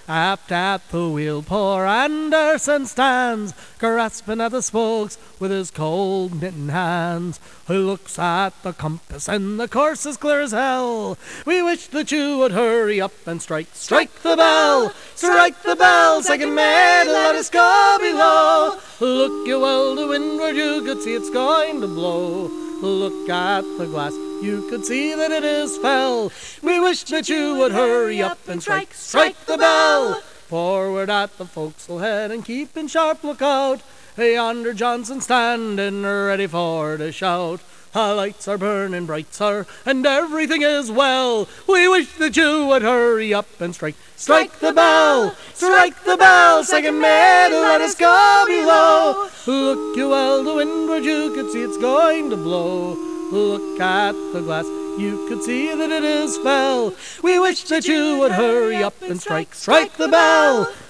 Aft at the wheel poor Anderson stands, grasping at the spokes with his cold mittened hands. He looks at the compass and the course is clear as hell. We wish that you would hurry up and strike the bell, strike the bell, second mate, let us go below. Look you well to windward, you could see it's going to blow. Look at the glass, you could see that it is fell. We wish that you would hurry up and strike the bell. Forward at the forecastle head and keep in sharp lookout. Yonder Johnson standing ready for to shout. The lights are burning bright, sir, and everything is well. We wish that you would hurry up and strike the bell, second mate, let us go below. Look you well to windward, you could see it's going to blow. Look at the glass, you could see that it is fell. We wish that you would hurry up and strike the bell,